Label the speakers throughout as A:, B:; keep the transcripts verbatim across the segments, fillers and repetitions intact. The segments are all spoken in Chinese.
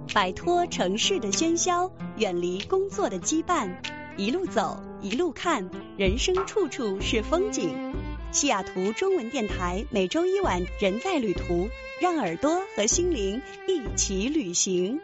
A: 摆脱城市的喧嚣，远离工作的羁绊，一路走，一路看，人生处处是风景。西雅图中文电台每周一晚人在旅途，让耳朵和心灵一起旅行。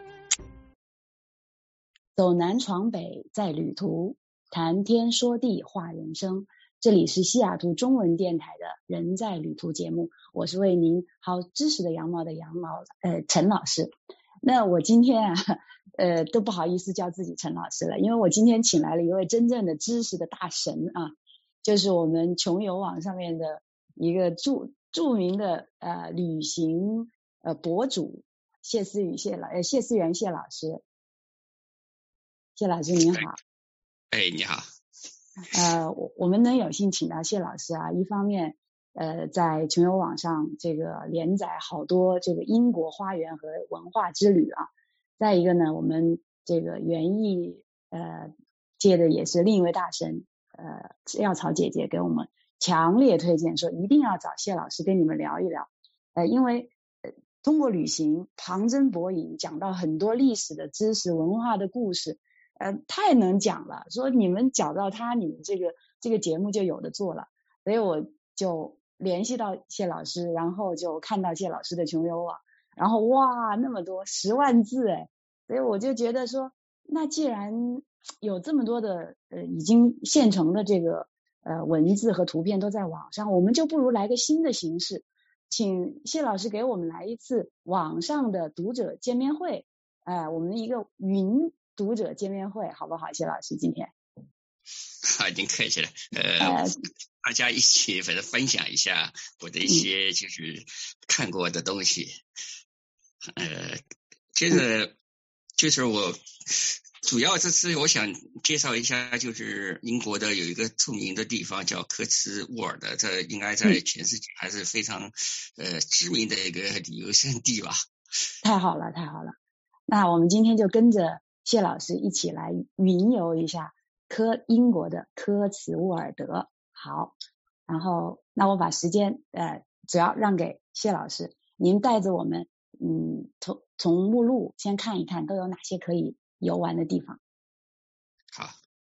B: 走南闯北在旅途，谈天说地话人生。这里是西雅图中文电台的人在旅途节目，我是为您好知识的羊毛的羊毛呃陈老师。那我今天啊呃都不好意思叫自己陈老师了，因为我今天请来了一位真正的知识的大神啊，就是我们穷游网上面的一个著著名的呃旅行呃博主谢思雨谢老呃谢思源谢老师。谢老师您好。
C: 哎，你好。
B: 呃，我我们能有幸请到谢老师啊，一方面呃在穷游网上这个连载好多这个英国花园和文化之旅啊，再一个呢，我们这个园艺呃界的也是另一位大神呃药草姐姐给我们强烈推荐说一定要找谢老师跟你们聊一聊，呃因为呃通过旅行旁征博引，讲到很多历史的知识文化的故事。呃，太能讲了，说你们找到他，你们这个这个节目就有的做了，所以我就联系到谢老师，然后就看到谢老师的穷游网，然后哇，那么多十万字哎，所以我就觉得说，那既然有这么多的呃已经现成的这个呃文字和图片都在网上，我们就不如来个新的形式，请谢老师给我们来一次网上的读者见面会，哎、呃，我们一个云。读者见面会好不好？谢老师今天
C: 好，您客气了。呃，呃大家一起反正分享一下我的一些就是看过的东西。嗯、呃，这个就是我主要这次我想介绍一下，就是英国的有一个著名的地方叫科茨沃尔的，这应该在全世界还是非常呃知名的一个旅游胜地吧。
B: 太好了，太好了。那我们今天就跟着谢老师一起来云游一下科英国的科茨沃尔德。好，然后那我把时间呃主要让给谢老师，您带着我们嗯从从目录先看一看都有哪些可以游玩的地方。
C: 好。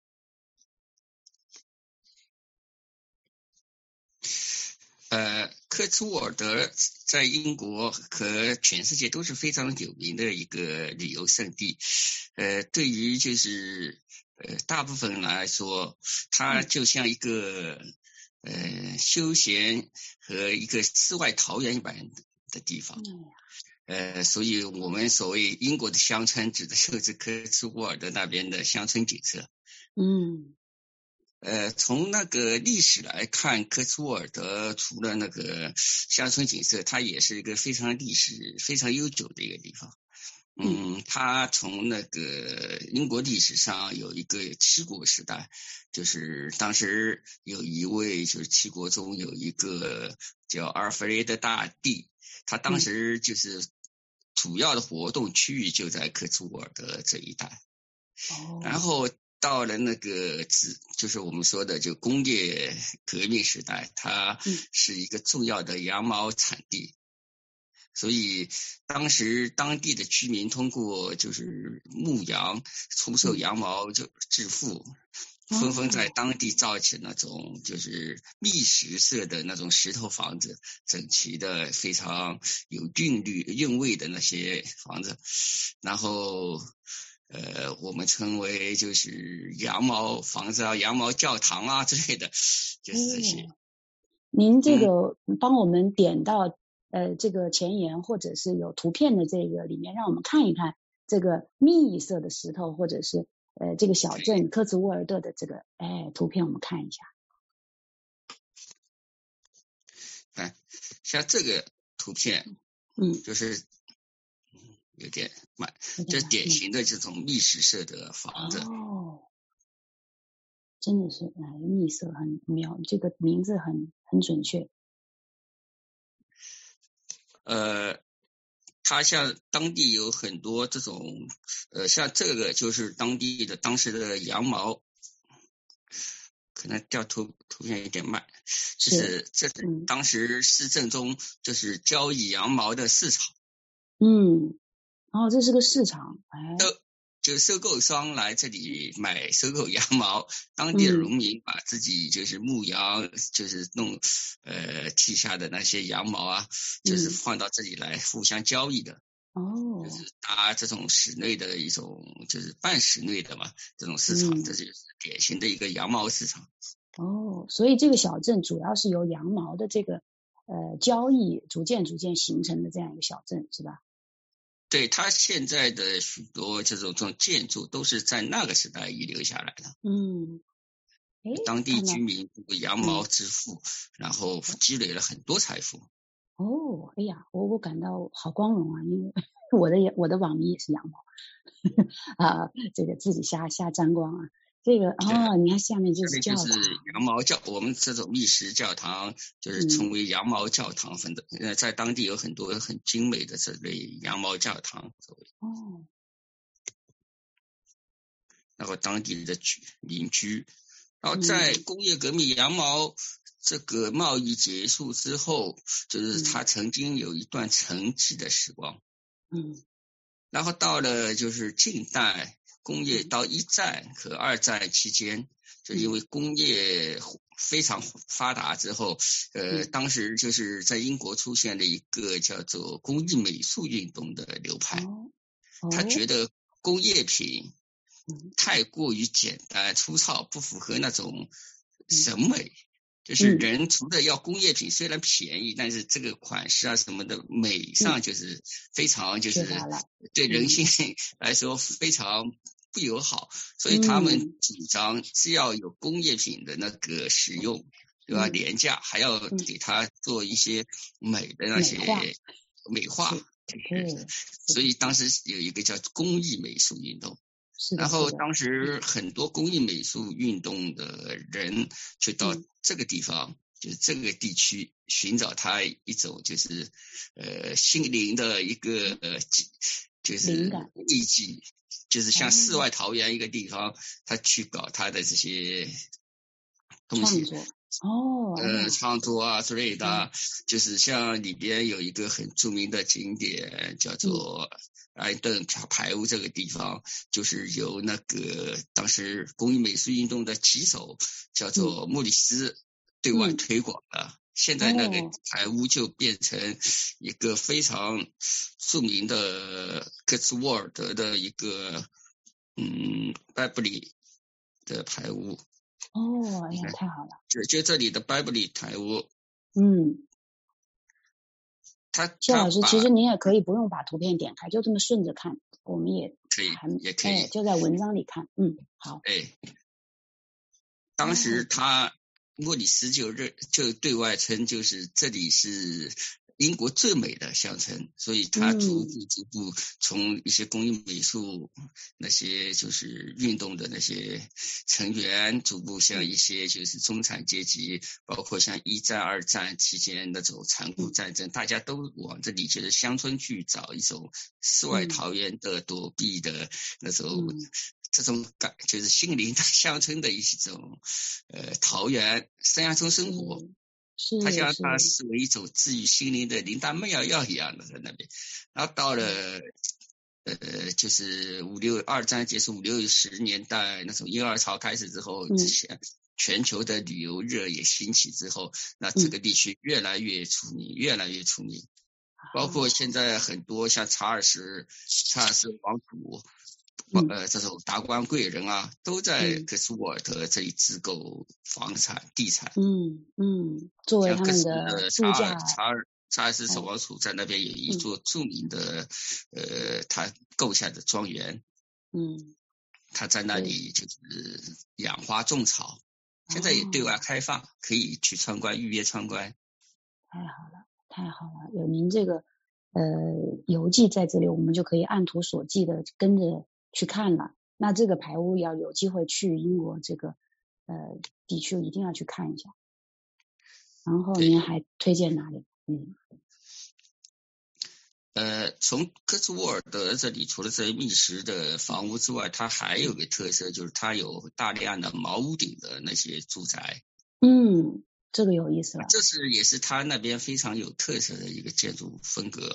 C: 呃，科茨沃尔德在英国和全世界都是非常有名的一个旅游胜地。呃，对于就是呃大部分人来说，它就像一个呃休闲和一个世外桃源一般的地方。呃，所以我们所谓英国的乡村，指的就是科茨沃尔德那边的乡村景色。
B: 嗯。
C: 呃，从那个历史来看，科茨沃尔德除了那个乡村景色，它也是一个非常历史非常悠久的一个地方。嗯，它从那个英国历史上有一个七国时代，就是当时有一位就是七国中有一个叫阿尔弗雷德大帝，他当时就是主要的活动区域就在科茨沃尔德这一带。
B: 哦。
C: 然后到了那个就是我们说的就工业革命时代，它是一个重要的羊毛产地，所以当时当地的居民通过就是牧羊出售羊毛就致富，纷纷在当地造起那种就是蜜石色的那种石头房子，整齐的非常有韵律韵味的那些房子，然后呃，我们称为就是羊毛房子啊、羊毛教堂啊之类的，就是这些。
B: 哦、您这个帮我们点到、嗯、呃这个前言或者是有图片的这个里面，让我们看一看这个蜜色的石头，或者是呃这个小镇科茨沃尔德的这个哎图片，我们看一下。
C: 哎，像这个图片，
B: 嗯，
C: 就是。有点慢，这典型的这种蜜石色的房子。
B: 哦，真的是哎，蜜色很妙，这个名字很很准确。
C: 呃，它像当地有很多这种，呃，像这个就是当地的当时的羊毛，可能调图图片有点慢，就是这是当时市政中就是交易羊毛的市场。
B: 嗯。 哦，这是个市场，哎，
C: 就收购商来这里买收购羊毛，当地的农民把自己就是牧羊，就是弄呃剃下的那些羊毛啊，就是放到这里来互相交易的。
B: 哦，
C: 就是搭这种室内的一种，就是半室内的嘛，这种市场，
B: 嗯、
C: 这就是典型的一个羊毛市场。
B: 哦，所以这个小镇主要是由羊毛的这个呃交易逐渐逐渐形成的这样一个小镇，是吧？
C: 对，它现在的许多这种这种建筑都是在那个时代遗留下来的。
B: 嗯，
C: 当地居民通过羊毛致富，嗯、然后积累了很多财富。
B: 哦，哎呀，我我感到好光荣啊，因为我的我的网名也是羊毛啊，这个自己瞎瞎沾光啊。这个哦，你看下面就是教堂，
C: 就是羊毛教，我们这种密室教堂就是称为羊毛教堂分的。呃、嗯，在当地有很多很精美的这类羊毛教堂。
B: 哦，
C: 然后当地的民居，然后在工业革命羊毛这个贸易结束之后，就是它曾经有一段沉寂的时光。
B: 嗯，
C: 然后到了就是近代。工业到一战和二战期间，就因为工业非常发达之后，呃，当时就是在英国出现了一个叫做工艺美术运动的流派，他觉得工业品太过于简单粗糙，不符合那种审美。就是人除了要工业品，虽然便宜，但是这个款式啊什么的美上就是非常就是对人性来说非常不友好，所以他们主张是要有工业品的那个使用，对吧？廉价，还要给它做一些美的那些美化，所以当时有一个叫工艺美术运动。然后当时很多工艺美术运动的人就到这个地方，嗯、就是这个地区寻找他一种就是呃心灵的一个呃就是慰藉，就是像世外桃源一个地方，他去搞他的这些东西。
B: 哦，
C: 呃，创作啊之类的，嗯、就是像里边有一个很著名的景点叫做埃顿排屋，这个地方就是由那个当时工艺美术运动的旗手叫做莫里斯对外推广的。嗯、现在那个排屋就变成一个非常著名的科茨沃尔德的一个嗯拜布里的排屋。
B: 哦，哎呀，太好了！
C: 就就这里的拜布里排屋，
B: 嗯，
C: 他
B: 谢老师，其实您也可以不用把图片点开，就这么顺着看，我们也
C: 可以，也可以、
B: 哎，就在文章里看。嗯，好。
C: 哎，当时他莫里斯就认就对外称，就是这里是英国最美的乡村，所以他逐步逐步从一些工艺美术那些就是运动的那些成员，逐步向一些就是中产阶级，包括像一战二战期间那种残酷战争，大家都往这里就是乡村去找一种世外桃源的躲避的那种。这种感就是心灵的乡村的一种呃桃源，乡村生活。他将它视为一种治愈心灵的灵丹妙药一样的在那边，然后到了呃就是五六二战结束五六十年代那种婴儿潮开始之后，之前全球的旅游热也兴起之后，那这个地区越来越出名，越来越出名，包括现在很多像查尔斯查尔斯王储。呃，这种达官贵人啊，都在科斯沃尔德这里自购房产、地产。
B: 嗯嗯，作为他们的度假。
C: 查尔查尔斯王储在那边有一座著名的，嗯、呃，他购下的庄园。
B: 嗯，
C: 他在那里就是养花种草，现在也对外开放，哦、可以去参观，预约参观。
B: 太好了，太好了，有您这个呃游记在这里，我们就可以按图索骥的跟着。去看了，那这个排屋要有机会去英国这个呃地区，一定要去看一下。然后您还推荐哪里？嗯，
C: 呃，从科斯沃尔德这里，除了这些密实的房屋之外，它还有个特色，就是它有大量的毛屋顶的那些住宅。
B: 嗯，这个有意思了。
C: 这是也是它那边非常有特色的一个建筑风格。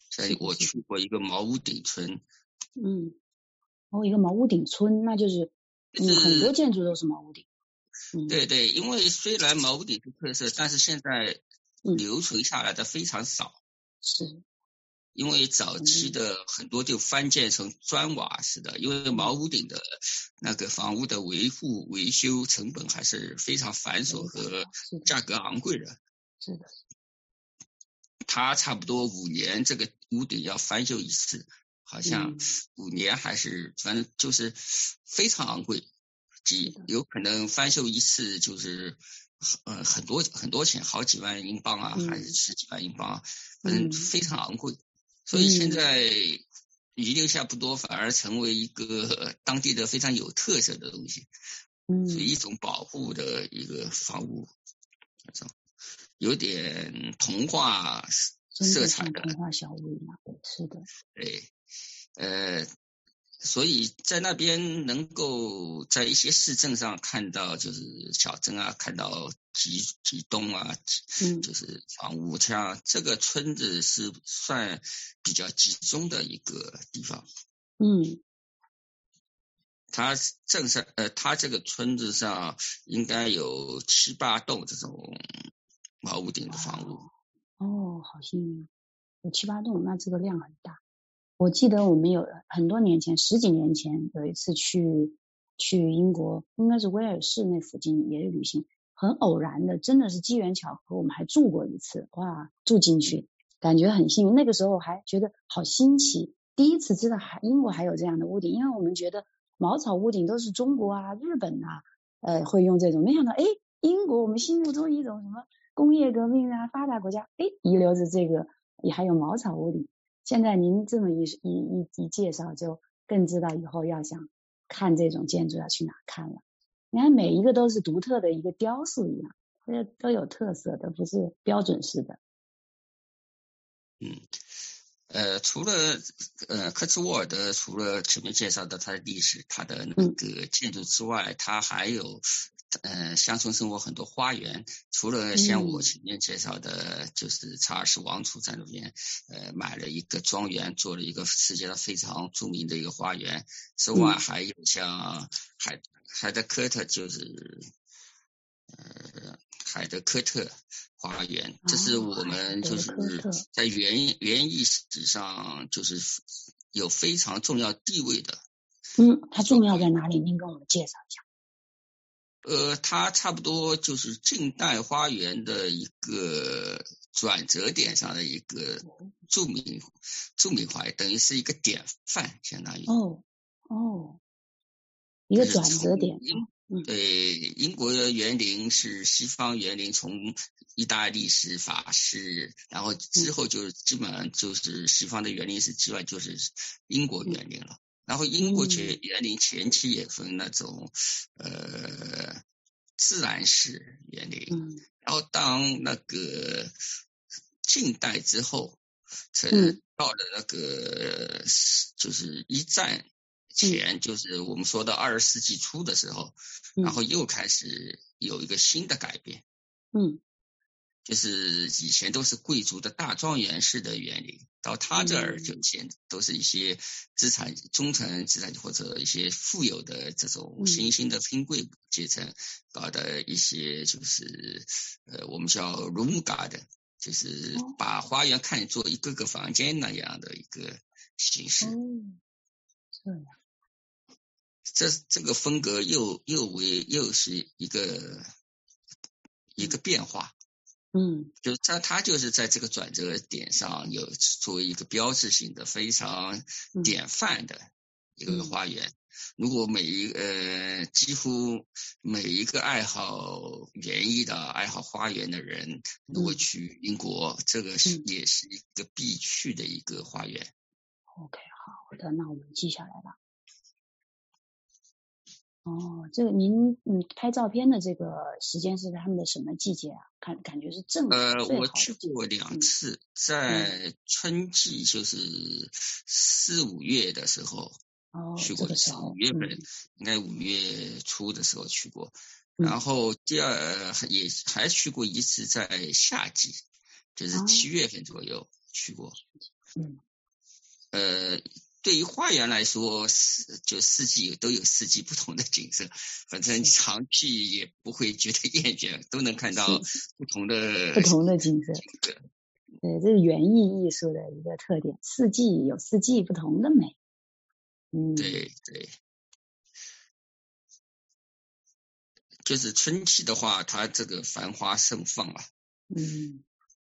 C: 在我去过一个毛屋顶村。
B: 嗯，哦，一个毛屋顶村，那就是嗯很多建筑都是毛屋顶。嗯，
C: 对对，因为虽然毛屋顶是特色，但是现在留存下来的非常少。
B: 嗯、是。
C: 因为早期的很多就翻建成砖瓦式的，因为毛屋顶的那个房屋的维护维修成本还是非常繁琐和价格昂贵的。
B: 是的，
C: 它差不多五年这个屋顶要翻修一次，好像五年还是反正就是非常昂贵，几有可能翻修一次就是呃很多很多钱，好几万英镑啊，还是十几万英镑啊，反正非常昂贵。所以现在遗留下不多，反而成为一个当地的非常有特色的东西，嗯，是一种保护的一个房屋，有点童话色彩的，
B: 童话小屋一样，是的，
C: 对，呃，所以在那边能够在一些市镇上看到，就是小镇啊，看到几几栋啊，嗯，就是房屋，像这个村子是算比较集中的一个地方。
B: 嗯，
C: 它镇上呃，它这个村子上应该有七八栋这种毛屋顶的房屋。
B: 哦，好幸运，有七八栋，那这个量很大。我记得我们有很多年前，十几年前有一次去去英国，应该是威尔士那附近也是旅行，很偶然的，真的是机缘巧合，我们还住过一次，哇，住进去，感觉很幸运。那个时候还觉得好新奇，第一次知道还英国还有这样的屋顶，因为我们觉得茅草屋顶都是中国啊、日本啊，呃，会用这种，没想到，哎，英国我们心目中一种什么工业革命啊、发达国家，哎，遗留着这个，也还有茅草屋顶。现在您这么一一一一介绍，就更知道以后要想看这种建筑要去哪看了。你看每一个都是独特的一个雕塑一样，这都有特色的，不是标准式的。
C: 嗯，呃，除了呃科茨沃尔德，除了前面介绍的它的历史、它的那个建筑之外，嗯、它还有呃乡村生活很多花园。除了像我前面介绍的，嗯、就是查尔斯王储在那边呃买了一个庄园，做了一个世界上非常著名的一个花园之外，嗯、还有像海海德科特，就是呃海德科特花园，这是我们就是在园园艺史上就是有非常重要地位的。
B: 嗯，它重要在哪里？您跟我们介绍一下。
C: 呃，它差不多就是近代花园的一个转折点上的一个著名著名花园，等于是一个典范，相当于。
B: 哦哦，一个转折点。
C: 对，英国的园林是西方园林，从意大利式、法式，然后之后就基本上就是西方的园林是基本上就是英国园林了。然后英国园园林前期也分那种呃自然式园林，然后当那个近代之后，才到了那个就是一战前，嗯、就是我们说的二十世纪初的时候，嗯、然后又开始有一个新的改变。
B: 嗯，
C: 就是以前都是贵族的大庄园式的园林，到他这儿就现都是一些资产中层资产或者一些富有的这种新兴的拼贵阶层搞的一些就是呃我们叫 room garden， 就是把花园看作一个个房间那样的一个形式。
B: 哦，这样。
C: 这这个风格又又为又是一个一个变化。
B: 嗯，
C: 就它它就是在这个转折点上有作为一个标志性的非常典范的一个花园。嗯、如果每一呃几乎每一个爱好园艺的、爱好花园的人，如果去英国，嗯、这个是也是一个必去的一个花园。
B: OK， 好的，那我们记下来了。哦，这个您嗯拍照片的这个时间是他们的什么季节啊？看感觉是正好
C: 呃，
B: 最好
C: 我去过两次，嗯、在春季就是四五月的时候，
B: 哦，
C: 去过一次，五月份、嗯、应该五月初的时候去过，嗯、然后第二也还去过一次在夏季，就是七月份左右去过。
B: 嗯，
C: 呃，对于花园来说，四就四季都有四季不同的景色，反正常去也不会觉得厌倦，都能看到不同的
B: 不同的景色。对，这是园艺艺术的一个特点，四季有四季不同的美。嗯，
C: 对对。就是春季的话，它这个繁花盛放啊，
B: 嗯，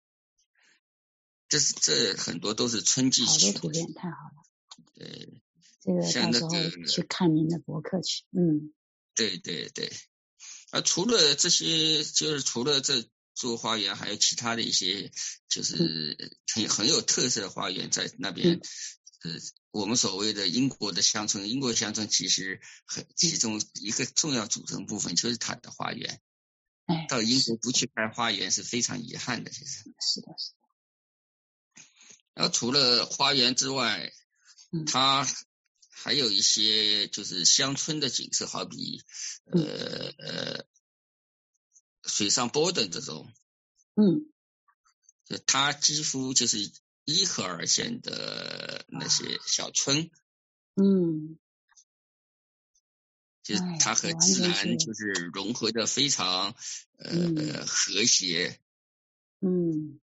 C: 这是这很多都是春季
B: 好多
C: 取的
B: 图片，太好了。
C: 对，
B: 这个
C: 像那
B: 到时候
C: 个
B: 去看您的博客去。嗯，
C: 对对对。啊，除了这些，就是除了这座花园，还有其他的一些，就是很很有特色的花园在那边。呃，我们所谓的英国的乡村，英国乡村其实很其中一个重要组成部分就是它的花园。
B: 哎，
C: 到英国不去开花园是非常遗憾的，其实。
B: 是的，是的。
C: 然后除了花园之外，
B: 嗯，
C: 它还有一些就是乡村的景色，好比呃呃水上波登这种。
B: 嗯，
C: 就它几乎就是依河而建的那些小村。
B: 嗯，
C: 就是它和自然就是融合的非常呃、嗯、和谐。
B: 嗯，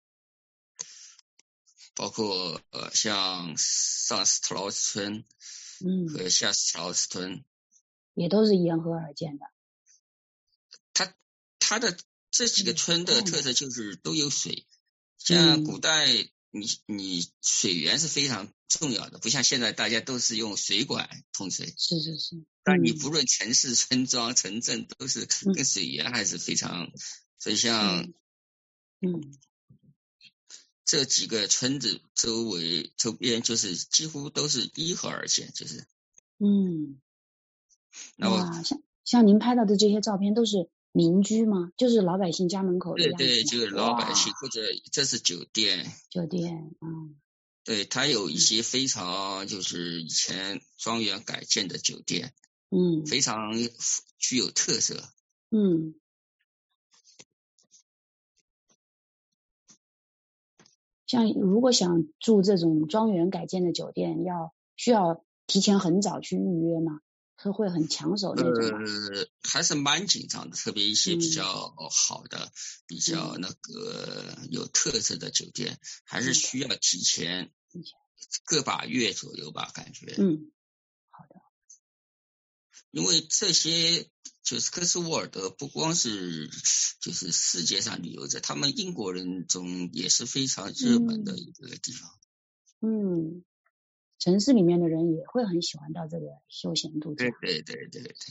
C: 包括呃像上斯特劳斯村和下斯特劳斯村、嗯、
B: 也都是沿河而建的。
C: 它它的这几个村的特色就是都有水。
B: 嗯、
C: 像古代你你水源是非常重要的，不像现在大家都是用水管通水。
B: 是是是。嗯、
C: 但你不论城市、村庄、城镇，都是跟水源还是非常。嗯、所以像
B: 嗯
C: 这几个村子周围周边就是几乎都是依河而建，就是
B: 嗯。
C: 那
B: 哇，像像您拍到的这些照片都是民居吗？就是老百姓家门口的样子吗？
C: 对对，就是老百姓，或者这是酒店。
B: 酒店，嗯。
C: 对，它有一些非常就是以前庄园改建的酒店，
B: 嗯，
C: 非常具有特色。
B: 嗯。像如果想住这种庄园改建的酒店，要需要提前很早去预约吗？是会很抢手那种吗？
C: 呃，还是蛮紧张的，特别一些比较好的、嗯、比较那个有特色的酒店，嗯、还是需要提前个把月左右吧，感觉。
B: 嗯，好的。
C: 因为这些就是科斯沃尔德不光是就是世界上旅游者，他们英国人中也是非常热门的一个地方。
B: 嗯。嗯，城市里面的人也会很喜欢到这个休闲度假。
C: 对对对对对。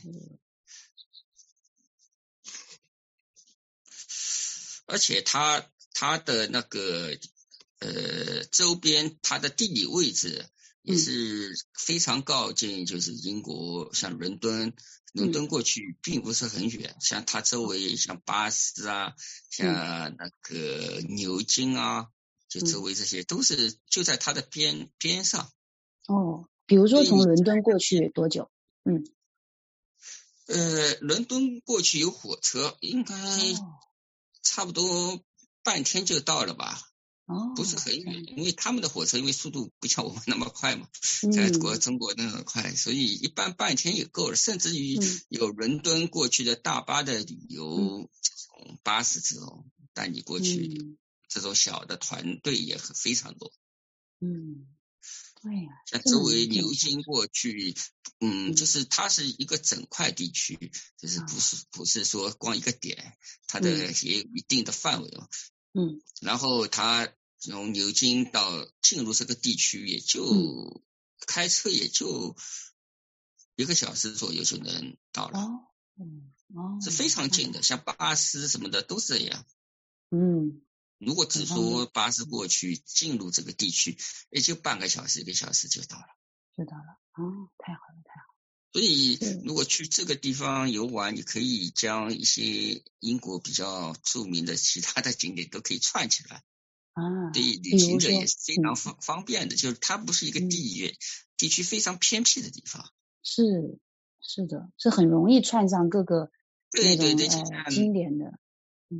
C: 而且它它的那个呃周边，它的地理位置也是非常靠近，就是英国像伦敦，伦敦过去并不是很远，嗯、像它周围像巴斯啊，像那个牛津啊，就周围这些都是就在它的边边上。
B: 哦，比如说从伦敦过去多久？嗯，
C: 呃，伦敦过去有火车，应该差不多半天就到了吧。
B: 哦，
C: 不是很远，因为他们的火车因为速度不像我们那么快嘛，在国中国那么快，所以一般半天也够了，甚至于有伦敦过去的大巴的旅游这种巴士这种带你过去，嗯、这种小的团队也很非常多。
B: 嗯，对呀，
C: 像周围牛津过去，嗯，就是它是一个整块地区，就是不是不是说光一个点，它的也有一定的范围嘛。
B: 嗯，
C: 然后它从牛津到进入这个地区也就、嗯、开车也就一个小时左右就能到了。
B: 哦，嗯，哦，
C: 是非常近的，像巴士什么的都是这样。
B: 嗯，
C: 如果只说巴士过去进入这个地区，也就半个小时一个小时就到了。
B: 就到了，哦，太好了太好了。
C: 所以如果去这个地方游玩，你可以将一些英国比较著名的其他的景点都可以串起来。
B: 啊，
C: 对旅行者也是非常方、嗯、方便的，就是它不是一个地域、嗯、地区非常偏僻的地方。
B: 是是的，是很容易串上各个
C: 对对对、
B: 呃、经典的。嗯，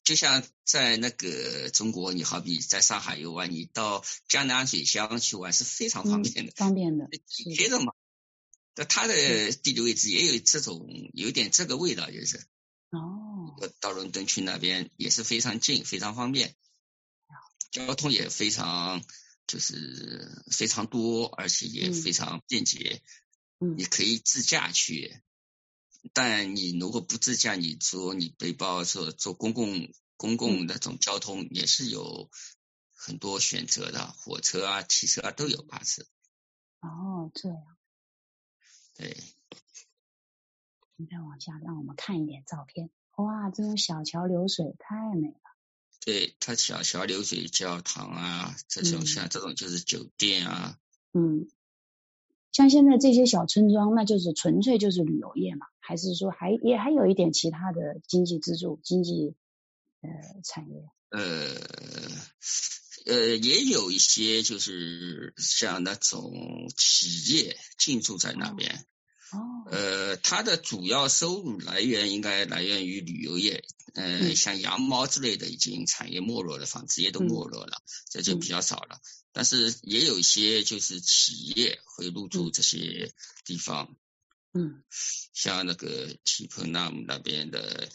C: 就像在那个中国，你好比在上海游玩，你到江南水乡去玩是非常方便的，
B: 嗯、方便的，
C: 紧贴着嘛。那它的地理位置也有这种有点这个味道，就是
B: 哦，
C: 到伦敦去那边也是非常近，非常方便，交通也非常就是非常多，而且也非常便捷。
B: 嗯，
C: 你可以自驾去，但你如果不自驾，你说你背包坐坐公共公共那种交通也是有很多选择的，火车啊、汽车啊都有巴士。
B: 哦，这样。
C: 对。
B: 你再往下，让我们看一点照片。哇，这种小桥流水太美了。
C: 对，它小桥流水教堂啊，这种、嗯、像这种就是酒店啊。
B: 嗯，像现在这些小村庄，那就是纯粹就是旅游业嘛，还是说还也还有一点其他的经济支柱、经济呃产业？
C: 呃呃，也有一些就是像那种企业进驻在那边。哦
B: 哦，
C: 呃，它的主要收入来源应该来源于旅游业，呃，嗯、像羊毛之类的已经产业没落了，纺织业都没落了，嗯、这就比较少了。但是也有一些就是企业会入驻这些地方，
B: 嗯，
C: 像那个提普纳姆那边的，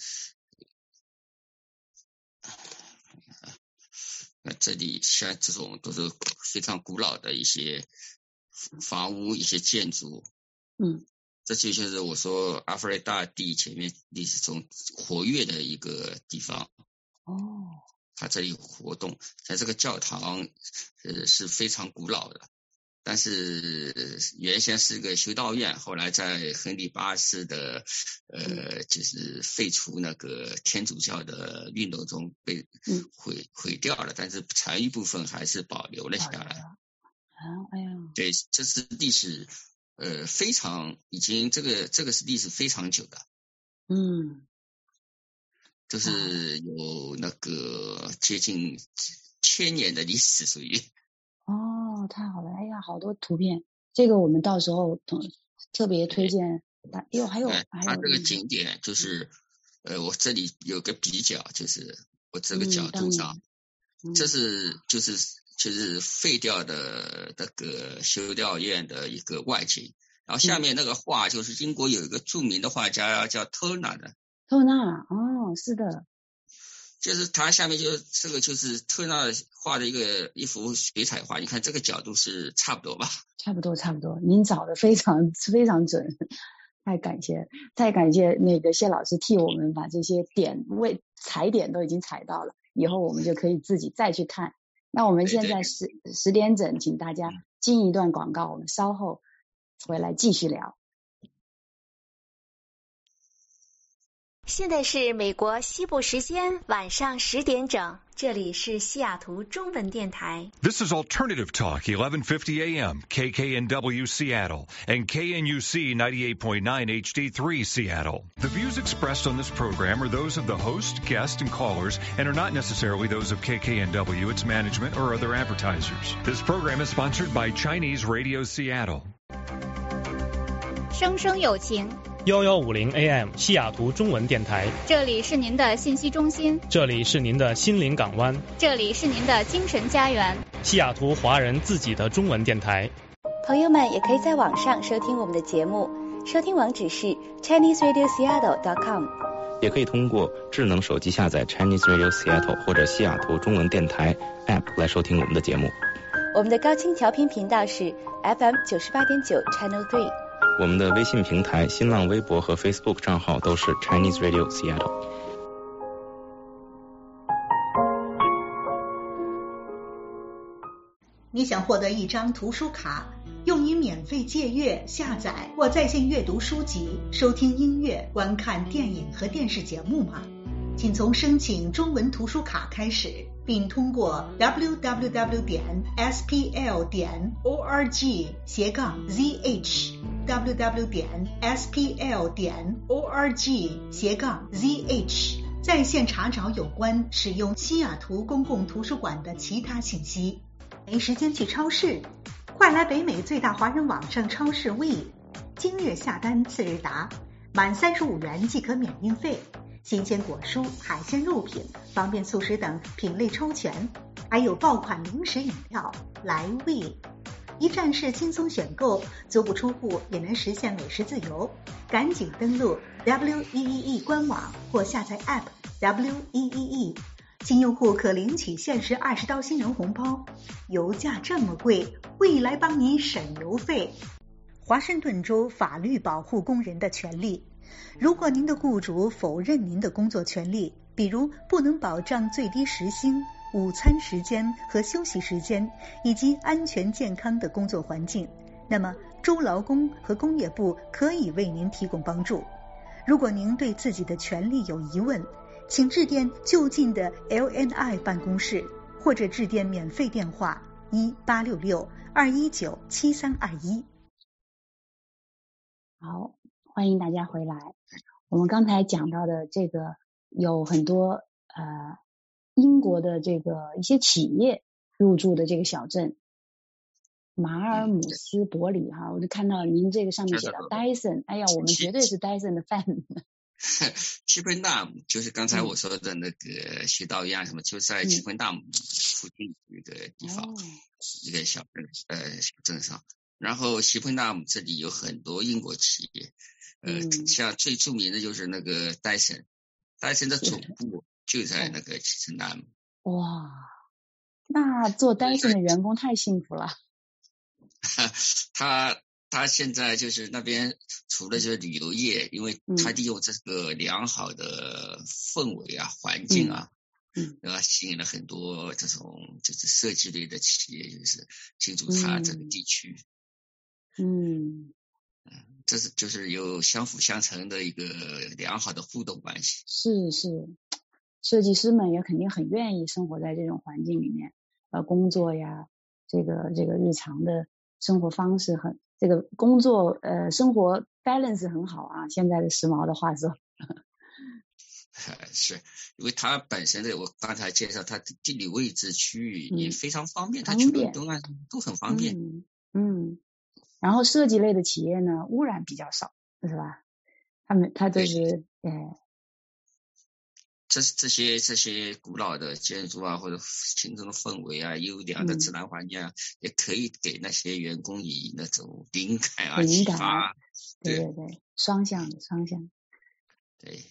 C: 那这里像这种都是非常古老的一些房屋、一些建筑，
B: 嗯。
C: 这就就是我说阿弗雷大地前面历史中活跃的一个地方。
B: 哦，
C: 它这里活动，在这个教堂呃是非常古老的，但是原先是个修道院，后来在亨利八世的呃就是废除那个天主教的运动中被毁毁掉了，但是残余部分还是保留了下来。
B: 啊，哎呀，
C: 对，这是历史。呃，非常已经这个这个是历史非常久的，
B: 嗯，
C: 就是有那个接近千年的历史属于。
B: 哦，太好了，哎呀，好多图片，这个我们到时候特别推荐。哟，还有还有，
C: 它这个景点就是，嗯、呃，我这里有个比较，就是我这个角度上，
B: 嗯、
C: 这是就是。就是废掉的那个修道院的一个外景，然后下面那个画就是英国有一个著名的画家叫特纳的。
B: 特纳，哦，是的，
C: 就是他下面就这个就是特纳画的一个一幅水彩画，你看这个角度是差不多吧？
B: 差不多，差不多，您找的非常非常准，太感谢，太感谢那个谢老师替我们把这些点位踩点都已经踩到了，以后我们就可以自己再去看。那我们现在十十点整，请大家进一段广告，我们稍后回来继续聊。
A: 现在是美国西部时间晚上十点整，这里是西雅图中文电台。
D: This is Alternative Talk, eleven fifty A M, K K N W Seattle, and K N U C ninety-eight point nine H D three Seattle. The views expressed on this program are those of the host, guest, and callers, and are not necessarily those of K K N W, its management, or other advertisers. This program is sponsored by Chinese Radio Seattle.
E: 生生有情
F: 幺幺五零 A M 西雅图中文电台，
E: 这里是您的信息中心，
F: 这里是您的心灵港湾，
E: 这里是您的精神家园，
F: 西雅图华人自己的中文电台。
A: 朋友们也可以在网上收听我们的节目，收听网址是 Chinese Radio Seattle dot com，
G: 也可以通过智能手机下载 Chinese Radio Seattle 或者西雅图中文电台 App 来收听我们的节目。
A: 我们的高清调频频道是 F M 九十八点九 Channel three。
G: 我们的微信平台、新浪微博和 Facebook 账号都是 Chinese Radio Seattle。
H: 你想获得一张图书卡，用于免费借阅、下载或在线阅读书籍、收听音乐、观看电影和电视节目吗？请从申请中文图书卡开始，并通过 w w w 点 s p l 点 org 斜杠 z h w w 点 s p l 点 org 斜杠 z h 在线查找有关使用西雅图公共图书馆的其他信息。没时间去超市？快来北美最大华人网上超市 We， 今日下单次日达，满三十五元即可免运费。 新鲜果蔬、海鲜肉品、方便速食等品类超全，还有爆款零食饮料来味。一站式轻松选购，足不出户也能实现美食自由。赶紧登录 W E E E 官网或下载 App W E E E， 新用户可领取限时二十刀新人红包。油价这么贵，未来帮你省油费。华盛顿州法律保护工人的权利。如果您的雇主否认您的工作权利，比如不能保障最低时薪、午餐时间和休息时间，以及安全健康的工作环境，那么州劳工和工业部可以为您提供帮助。如果您对自己的权利有疑问，请致电就近的 L N I 办公室，或者致电免费电话一八六六二一九七三二一。
B: 好，欢迎大家回来。我们刚才讲到的这个有很多呃英国的这个一些企业入驻的这个小镇马尔姆斯伯里哈，我就看到您这个上面写的 Dyson， 哎呀，我们绝对是 Dyson 的 fan。
C: 奇芬纳姆就是刚才我说的那个徐道一样，什么就在奇芬纳姆附近一个地方，嗯、一个小镇呃小镇上。然后奇芬纳姆这里有很多英国企业，呃，嗯、像最著名的就是那个 Dyson， Dyson 的总部就在那个奇芬纳姆。
B: 哇，那做 Dyson 的员工太幸福了。
C: 他他现在就是那边除了就是旅游业，因为他利用这个良好的氛围啊、环境啊，嗯，然后吸引了很多这种就是设计类的企业，就是进驻他这个地区。
B: 嗯，
C: 嗯，这是就是有相辅相成的一个良好的互动关系。
B: 是是，设计师们也肯定很愿意生活在这种环境里面，呃，工作呀，这个这个日常的生活方式很，这个工作呃生活 balance 很好啊，现在的时髦的话说。
C: 是因为它本身的，我刚才介绍它的地理位置区域也非常方便，它、嗯、去伦敦啊都很方便。
B: 嗯，嗯，然后设计类的企业呢，污染比较少，是吧？他们他都是呃。
C: 这这些这些古老的建筑啊，或者轻松的氛围啊，优良的自然环境啊，嗯、也可以给那些员工以那种灵感啊、启发。
B: 对对对，双向的双向。
C: 对，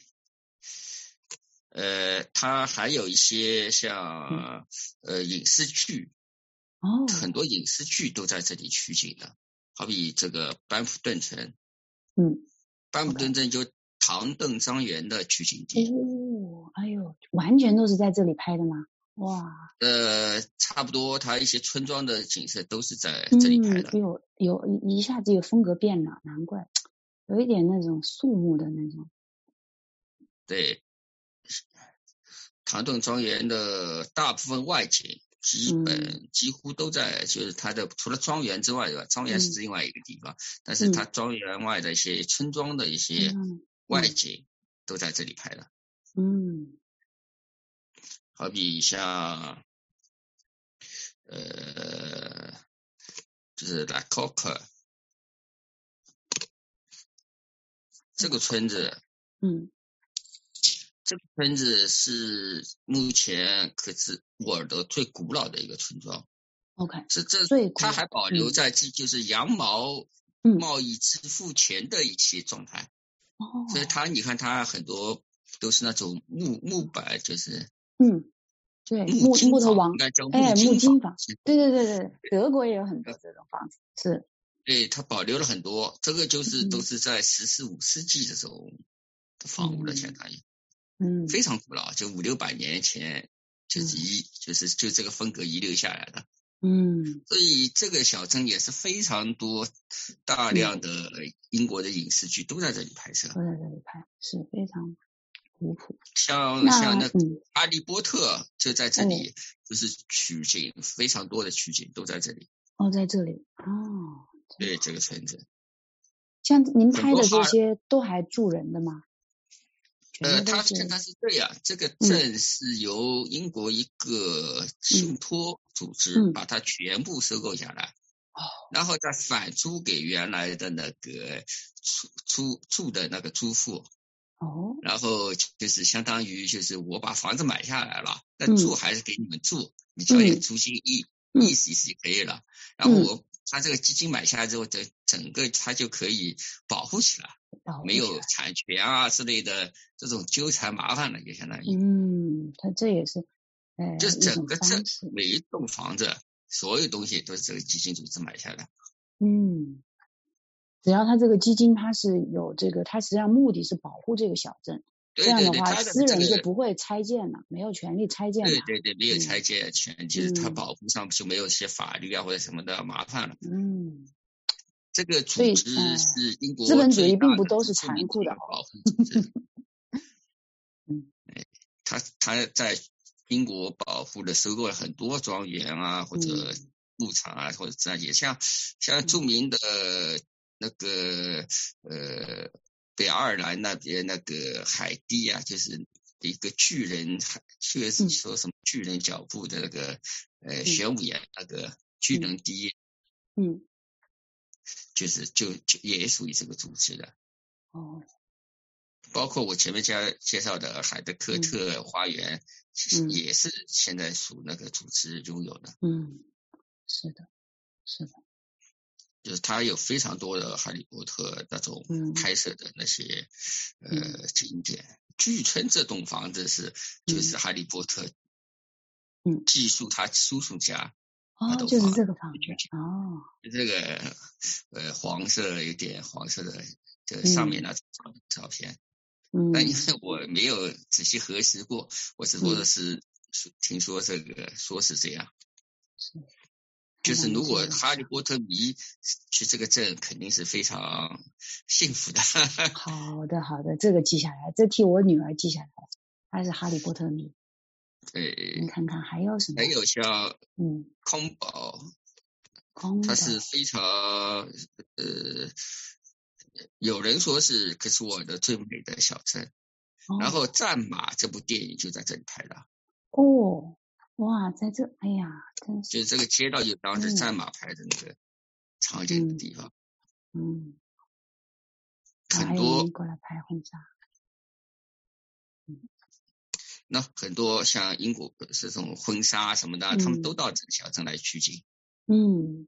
C: 呃，它还有一些像、嗯、呃影视剧，
B: 哦，
C: 很多影视剧都在这里取景的，好比这个班夫顿城，
B: 嗯，
C: 班夫顿镇就唐顿庄园的取景地。
B: 哦，哎呦，完全都是在这里拍的吗？哇，
C: 呃，差不多，它一些村庄的景色都是在这里拍的。
B: 嗯，有有一下子有风格变了，难怪，有一点那种肃穆的那种。
C: 对，唐顿庄园的大部分外景基本、嗯、几乎都在，就是它的除了庄园之外，对吧？庄园是另外一个地方，嗯、但是它庄园外的一些村庄的一些外景都在这里拍的。
B: 嗯，
C: 好比像呃，就是 La Coque 这个村子，
B: 嗯，
C: 这个村子是目前可是沃尔德最古老的一个村庄。
B: OK，
C: 这这它还保留在就是羊毛贸易之父前的一些状态。
B: 哦、嗯，
C: 所以它你看它很多都是那种木木板，就是
B: 嗯，对，木木头王，哎，木金房，对对对对，德国也有很多这种房子，是。
C: 对，它保留了很多，这个就是都是在十四五世纪这种房屋了，相当于，
B: 嗯，
C: 非常古老，就五六百年前就是遗、嗯、就是就这个风格遗留下来的，
B: 嗯，
C: 所以这个小镇也是非常多大量的英国的影视剧都在这里拍摄，
B: 都在这里拍，是非常古朴。
C: 像像那个哈利波特就在这里，就是取景、嗯、非常多的取景都在这里。
B: 哦，在这里哦。
C: 对，这个村子。
B: 像您拍的这些都还住人的吗？
C: 呃，他现在是这样，这个镇是由英国一个信托组织、嗯、把它全部收购下来，
B: 哦、
C: 嗯，然后再反租给原来的那个租租住的那个租户。
B: 哦，
C: 然后就是相当于就是我把房子买下来了，但住还是给你们住，你交点租金意意思意思就可以了。然后我他这个基金买下来之后，整整个他就可以保护起来，没有产权啊之类的这种纠缠麻烦了，就相当于。
B: 嗯，他这也是，呃，
C: 就整个这每一栋房子，所有东西都是这个基金组织买下来。
B: 嗯。只要他这个基金，它是有这个，它实际上目的是保护这个小镇。
C: 对对对，
B: 这样的话，
C: 这
B: 私人就不会拆建了，没有权利拆建了。
C: 对对对，没有拆建权，其实它保护上就没有一些法律啊或者什么的麻烦了。
B: 嗯，
C: 这个组织是英国
B: 资本主义并不都是残酷的
C: 保护组织。
B: 嗯，
C: 他他在英国保护了收购了很多庄园啊，或者牧场啊，或者这样也像像著名的。那个呃，北爱尔兰那边那个海地啊，就是一个巨人，确实说什么巨人脚步的那个、嗯、呃玄武岩那个巨人堤，
B: 嗯，
C: 就是就就也属于这个组织的。
B: 哦，
C: 包括我前面介介绍的海德科特花园，嗯、其实也是现在属那个组织拥有的。
B: 嗯，是的，是的。
C: 就是他有非常多的哈利波特那种拍摄的那些、嗯、呃景点。巨村这栋房子是就是哈利波特
B: 嗯
C: 寄宿他叔叔家、
B: 嗯、哦，就是这个房子哦，
C: 这个呃黄色有点黄色的这上面那张照片。嗯，但因为我没有仔细核实过，我只不过是、嗯、听说这个说是这样。
B: 是。
C: 就是如果哈利波特迷去这个镇，肯定是非常幸福的。
B: 好的，好的，这个记下来，这替我女儿记下来。她是哈利波特迷。
C: 对，
B: 你看看还有什么？
C: 还有像
B: 嗯，
C: 空堡，
B: 空堡，
C: 它是非常呃，有人说是科斯沃的最美的小镇。哦、然后《战马》这部电影就在这里拍的。
B: 哦。哇，在这，哎呀，真是！
C: 就是这个街道就当时战马拍的那个场景的地方。
B: 嗯。
C: 嗯很多
B: 过来拍婚纱。嗯。
C: 那很多像英国这种婚纱什么的，嗯、他们都到这个小镇来取景。
B: 嗯。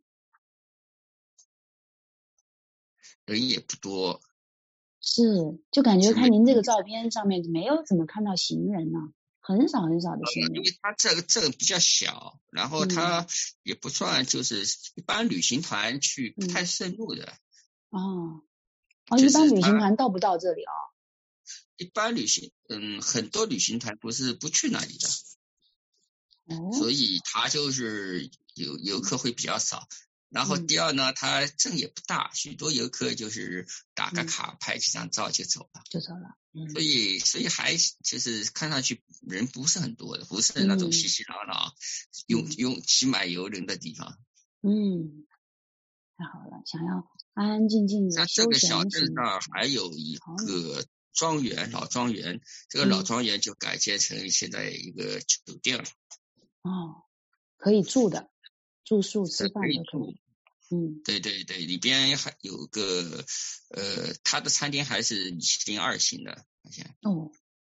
C: 人也不多。
B: 是，就感觉看您这个照片上面没有怎么看到行人呢、啊。很少很少的行人，
C: 因为它这个镇比较小，然后它也不算就是一般旅行团去不太深入的。
B: 嗯、哦，哦，一般旅行团到不到这里哦。
C: 一般旅行，嗯，很多旅行团不是不去那里的，
B: 哦，
C: 所以它就是游游客会比较少。然后第二呢，它镇也不大，许多游客就是打个卡、拍几张照就走了，
B: 就走了。嗯、
C: 所以所以还就是看上去人不是很多的，不是那种熙熙攘攘、拥拥挤满游人的地方。
B: 嗯，太好了，想要安安静静的。
C: 像这个小镇上还有一个庄园，老庄园，这个老庄园就改建成现在一个酒店了。
B: 哦，可以住的。住宿吃饭都可以，嗯，
C: 对对对，里边还有个呃，它的餐厅还是米其林二星的，好像
B: 哦，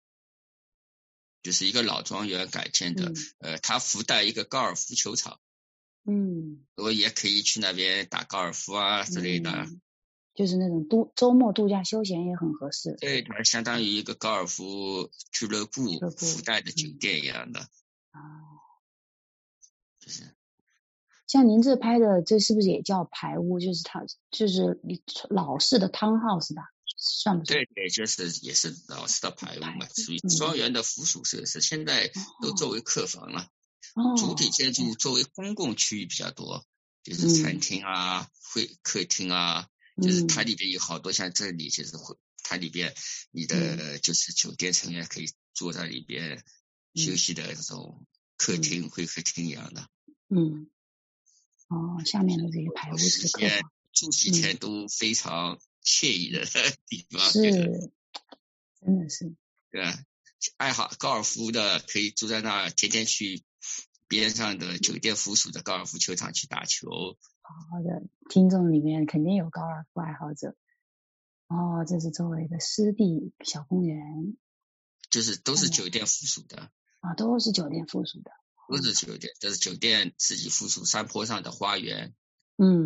C: 就是一个老庄园改建的，嗯、呃，它附带一个高尔夫球场，
B: 嗯，
C: 我也可以去那边打高尔夫啊之类的，
B: 嗯、就是那种度周末度假休闲也很合适。
C: 对，它相当于一个高尔夫俱乐部附带的酒店一样的，
B: 啊、嗯，
C: 就是。
B: 像您这拍的，这是不是也叫排屋？就是它，就是老式的 townhouse 吧？算不算？
C: 对对，就是也是老式的排屋嘛，属于庄园的附属设施，现在都作为客房了。
B: 哦，
C: 主体建筑作为公共区域比较多，就是餐厅啊、会、嗯、客厅啊，就是它里边有好多像这里，就是会它里边你的就是酒店成员可以坐在里边休息的这种客厅、嗯、会客厅一样的。
B: 嗯。哦，下面的这些排屋是客房，
C: 住几天都非常惬意的地方。
B: 是，真的是。
C: 对，爱好高尔夫的可以住在那儿，天天去边上的酒店附属的高尔夫球场去打球。
B: 好的，听众里面肯定有高尔夫爱好者。 哦，这是周围的湿地小公园，
C: 就是都是酒店附属的。
B: 啊，都是酒店附属的。
C: 都是酒店，这是酒店自己附属山坡上的花园。
B: 嗯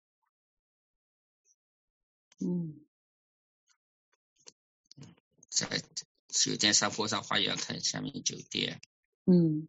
B: 嗯，
C: 在酒店山坡上花园看下面酒店。
B: 嗯。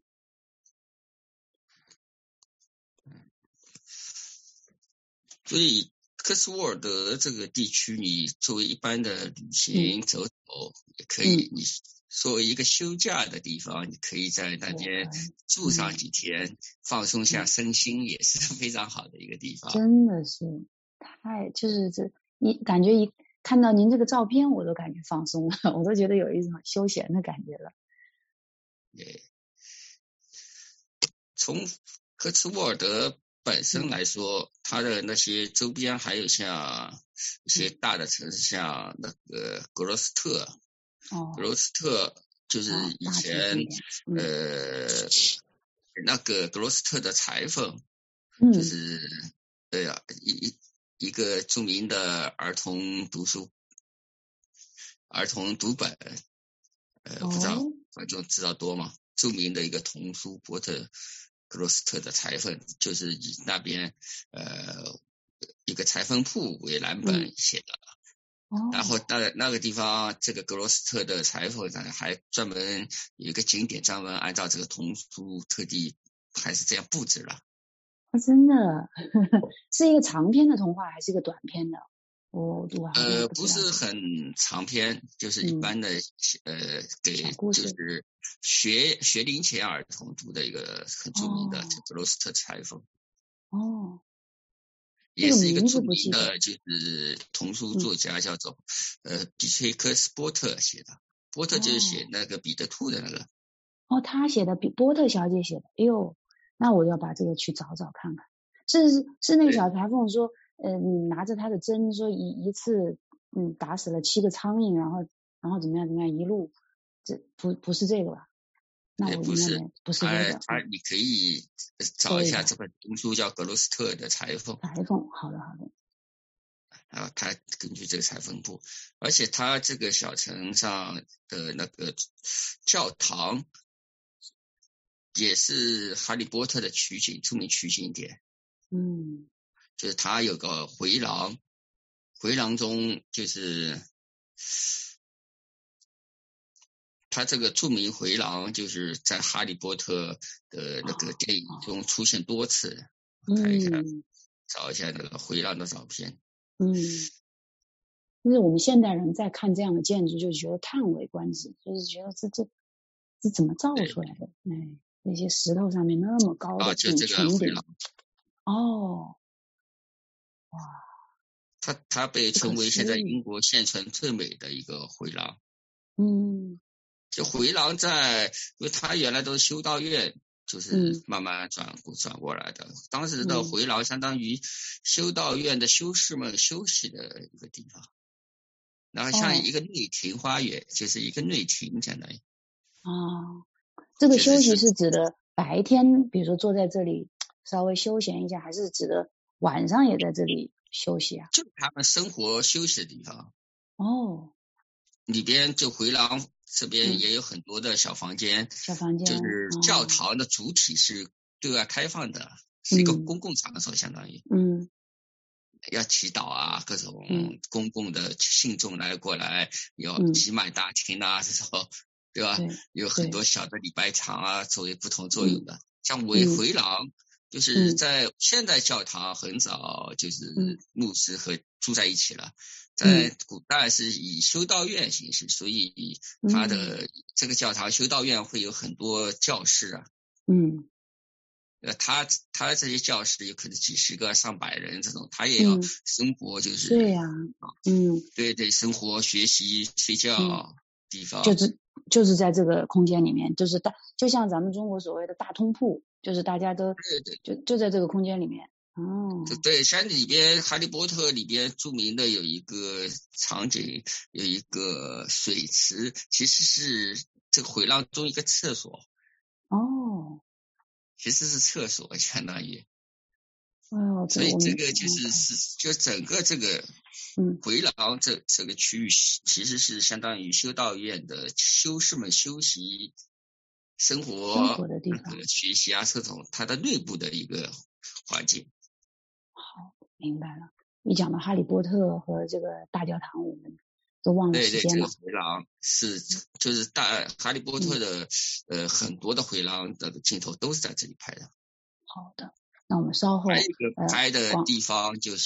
C: 所以科斯沃尔德这个地区，你作为一般的旅行走走，嗯、也可以。你作为一个休假的地方，你可以在那边住上几天，嗯、放松下身心，也是非常好的一个地方。
B: 真的是太，就是这一感觉一看到您这个照片，我都感觉放松了，我都觉得有一种休闲的感觉了。
C: 对，从科斯沃尔德本身来说，它的那些周边还有像一些大的城市，像那个格罗斯特，
B: 哦，
C: 格罗斯特就是以前、哦嗯、呃那个格罗斯特的裁缝，
B: 嗯、
C: 就是对呀、啊、一一个著名的儿童读书儿童读本，呃、哦、不知道观众知道多吗？著名的一个童书波特。格罗斯特的裁缝就是以那边呃一个裁缝铺为蓝本写的，
B: 嗯哦、
C: 然后那那个地方这个格罗斯特的裁缝呢还专门有一个景点，专门按照这个童书特地还是这样布置了。
B: 啊、真的是一个长篇的童话还是一个短篇的？我我
C: 呃不是很长篇，就是一般的、嗯、呃给就是学学龄前儿童读的一个很著名的格罗斯特裁缝。
B: 哦，
C: 也是一个著名的就是童书作家，叫做、嗯、呃比崔克斯波特写的。波特就是写那个彼得兔的那个。
B: 哦，他写的比波特小姐写的。哎呦，那我要把这个去找找看看。是是那个小裁缝说，呃，你拿着他的针，说一一次，嗯，打死了七个苍蝇，然后然后怎么样怎么样，一路，这不不是这个吧？那我
C: 不是
B: 不是这个。
C: 他你可以找一下这本童书，叫格罗斯特的裁缝。
B: 裁缝，好的好的。
C: 然后他根据这个裁缝部，而且他这个小城上的那个教堂也是哈利波特的取景，著名取景点。
B: 嗯，
C: 就是他有个回廊，回廊中就是他这个著名回廊，就是在哈利波特的那个电影中出现多次。
B: 嗯、
C: 看一下，找一下那个回廊的照片。
B: 嗯，就是我们现代人在看这样的建筑，就觉得叹为观止，就是觉得这这这怎么造出来的？哎，那些石头上面那么高的顶穹顶。哦，哇！
C: 它它被称为现在英国现存最美的一个回廊。
B: 嗯，
C: 就回廊在，因为它原来都是修道院，就是慢慢转过、嗯、转过来的。当时的回廊相当于修道院的修士们休息的一个地方，然后像一个内庭花园，哦、就是一个内庭相当于。
B: 哦，这个休息是指的白天，比如说坐在这里稍微休闲一下，还是指的晚上也在这里休息啊？
C: 就他们生活休息的地方。
B: 哦，
C: 里边就回廊这边也有很多的小房间，
B: 嗯、小房间
C: 就是教堂的主体是对外开放的，嗯、是一个公共场所，相当于
B: 嗯，
C: 要祈祷啊，各种公共的信众来过来，要集满大厅啊，这种对吧？
B: 对，
C: 有很多小的礼拜堂啊，作为不同作用的。嗯、像回回廊，就是在现代教堂很早就是牧师和住在一起了。在古代是以修道院形式，所以它的这个教堂修道院会有很多教室啊。
B: 嗯，
C: 呃，他他这些教室有可能几十个、上百人这种，他也要生活，就是、
B: 嗯、对呀、啊，嗯，
C: 对对，生活、学习、睡觉、嗯、地方，
B: 就是就是在这个空间里面，就是大，就像咱们中国所谓的大通铺，就是大家都
C: 对对，
B: 就就在这个空间里面。哦，
C: 对，像里边哈利波特里边著名的有一个场景，有一个水池，其实是这个回廊中一个厕所。
B: 哦，
C: 其实是厕所，相当于。
B: 哦，
C: 所以这个就是是就整个这个
B: 嗯，
C: 回廊这这个区域其实是相当于修道院的修士们休息、生活、
B: 生活的地方、
C: 那个学习啊这种它的内部的一个环境。
B: 好，明白了。一讲到哈利波特和这个大教堂，我们都忘了时间了。
C: 对对，这个回廊是就是大哈利波特的、嗯、呃很多的回廊的镜头都是在这里拍的。
B: 好的，那我们稍后
C: 还有一个拍的地方就是，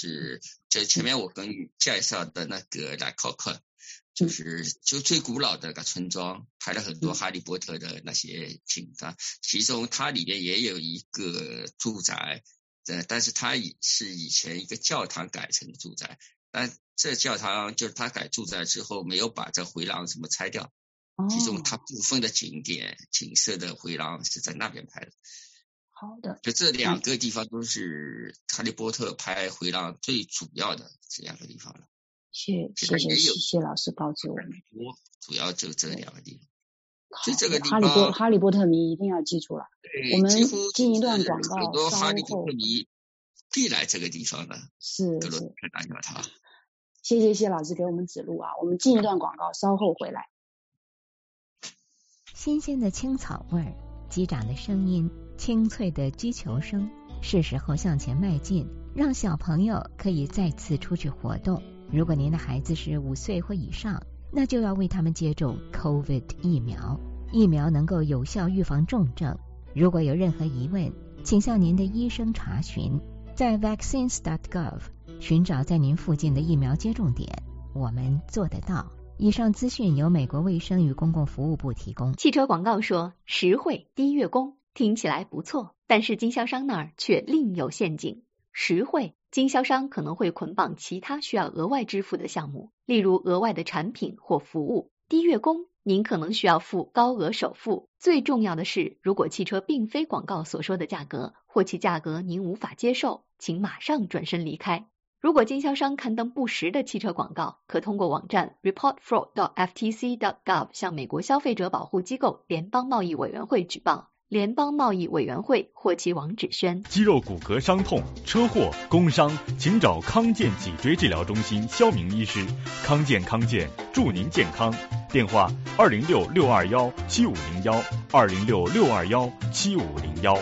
C: 就前面我跟你介绍的那个莱考克，就是就最古老的个村庄，拍了很多哈利波特的那些景象，其中它里面也有一个住宅，呃，但是它也是以前一个教堂改成住宅，但这教堂就是它改住宅之后没有把这回廊什么拆掉，其中它部分的景点景色的回廊是在那边拍的。
B: 好的，
C: 就这两个地方都是哈利波特拍回廊最主要的这两个地方了。
B: 谢谢谢谢谢老师告知我们，
C: 主要就这两个地方。所以这个地
B: 方，哈利波哈利波特迷一定要记住了。我们进一段广告，
C: 很多哈利波特迷必来这个地方的。
B: 是
C: 格罗特大教堂。
B: 谢谢谢老师给我们指路啊！我们进一段广告，稍后回来。
I: 新鲜的青草味儿，击掌的声音。清脆的击球声，是时候向前迈进，让小朋友可以再次出去活动。如果您的孩子是五岁或以上，那就要为他们接种 COVID 疫苗。疫苗能够有效预防重症。如果有任何疑问，请向您的医生查询。在 vaccines dot gov 寻找在您附近的疫苗接种点，我们做得到。以上资讯由美国卫生与公共服务部提供。
J: 汽车广告说实惠低月供。听起来不错，但是经销商那儿却另有陷阱。实惠，经销商可能会捆绑其他需要额外支付的项目，例如额外的产品或服务。低月供，您可能需要付高额首付。最重要的是，如果汽车并非广告所说的价格，或其价格您无法接受，请马上转身离开。如果经销商刊登不实的汽车广告，可通过网站 report fraud dot f t c dot gov 向美国消费者保护机构联邦贸易委员会举报。联邦贸易委员会或其网址宣。
K: 肌肉骨骼伤痛、车祸、工伤，请找康健脊椎治疗中心肖明医师。康健康健，祝您健康。电话二零六六二幺七五零幺二零六六二幺七五零幺。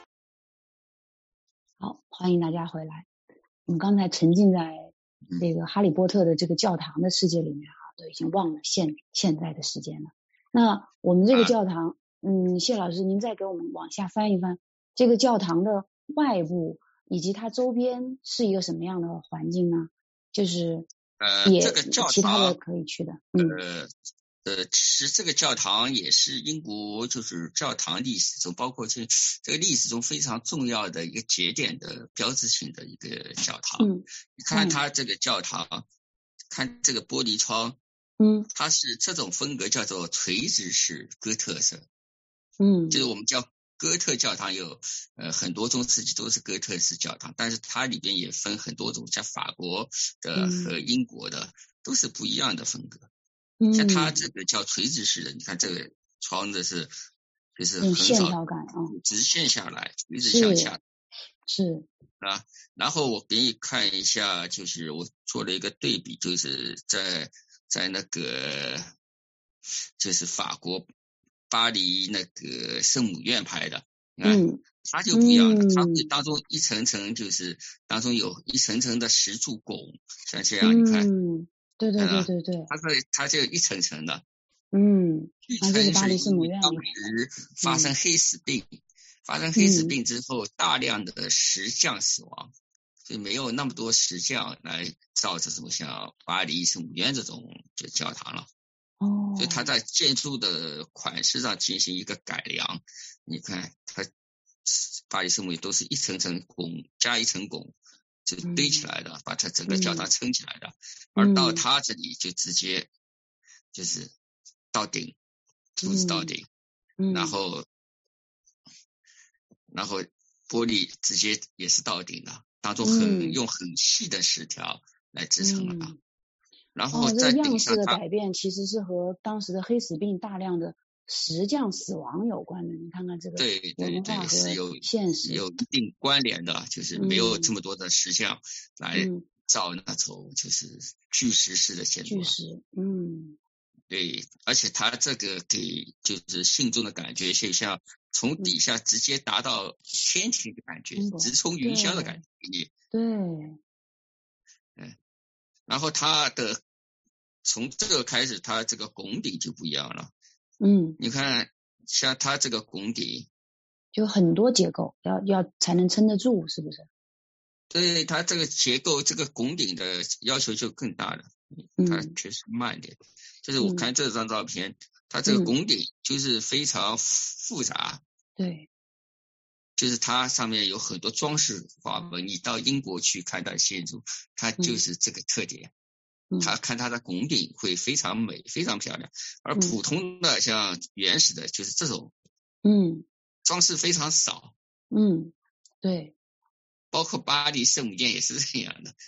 B: 好，欢迎大家回来。我们刚才沉浸在这个哈利波特的这个教堂的世界里面啊，都已经忘了现现在的时间了。那我们这个教堂。嗯，谢老师，您再给我们往下翻一翻，这个教堂的外部以及它周边是一个什么样的环境呢？就是也、
C: 呃、这个教堂
B: 其他的可以去的。嗯，
C: 呃呃，其实这个教堂也是英国就是教堂历史中，包括这这个历史中非常重要的一个节点的标志性的一个教堂。
B: 嗯，
C: 你看它这个教堂，嗯、看这个玻璃窗，
B: 嗯，
C: 它是这种风格叫做垂直式哥特色。
B: 嗯，
C: 就是我们叫哥特教堂有呃很多中世纪都是哥特式教堂，但是它里边也分很多种，像法国的和英国的、嗯、都是不一样的风格。嗯，像它这个叫垂直式的，你看这个窗子是就是很
B: 线条感啊，
C: 直线下来，垂直向下。
B: 是
C: 啊，然后我给你看一下，就是我做了一个对比，就是在在那个就是法国。巴黎那个圣母院拍的，你看、嗯、它就不一样了、嗯，它会当中一层层就是当中有一层层的石柱拱，像这样、嗯、你看，
B: 对对对对对，
C: 它是它就一层层的，
B: 嗯，
C: 一层是
B: 巴黎圣母院
C: 当时发生黑死病、嗯，发生黑死病之后，大量的石匠死亡，所以没有那么多石匠来造这种像巴黎圣母院这种就教堂了。
B: 哦，
C: 所以它在建筑的款式上进行一个改良。你看，它巴黎圣母院都是一层层拱加一层拱就堆起来的，嗯、把它整个教堂撑起来的。嗯、而到它这里就直接就是到顶，柱子到顶，
B: 嗯、
C: 然后然后玻璃直接也是到顶的，当中很、嗯、用很细的石条来支撑了吧。嗯然后在顶上、
B: 哦、这个样式的改变其实是和当时的黑死病大量的石匠死亡有关的。你看看这个
C: 对对对是有
B: 现实
C: 有一定关联的，就是没有这么多的石匠来造那种就是巨石式的建筑。
B: 巨石，嗯，
C: 对，而且它这个给就是信众的感觉，就像从底下直接达到天庭的感觉，
B: 嗯、
C: 直冲云霄的感觉。
B: 对，
C: 嗯，然后它的从这个开始，它这个拱顶就不一样了。
B: 嗯，
C: 你看，像它这个拱顶，
B: 就很多结构，要要才能撑得住，是不是？
C: 对，它这个结构，这个拱顶的要求就更大了。它确实慢一点。嗯、就是我看这张照片，嗯、它这个拱顶就是非常复杂。
B: 对。
C: 就是它上面有很多装饰花纹，你到英国去看到建筑，它就是这个特点。
B: 嗯、
C: 它看它的拱顶会非常美，非常漂亮。而普通的像原始的，就是这种，
B: 嗯，
C: 装饰非常少。
B: 嗯，对。
C: 包括巴黎圣母院也是这样的。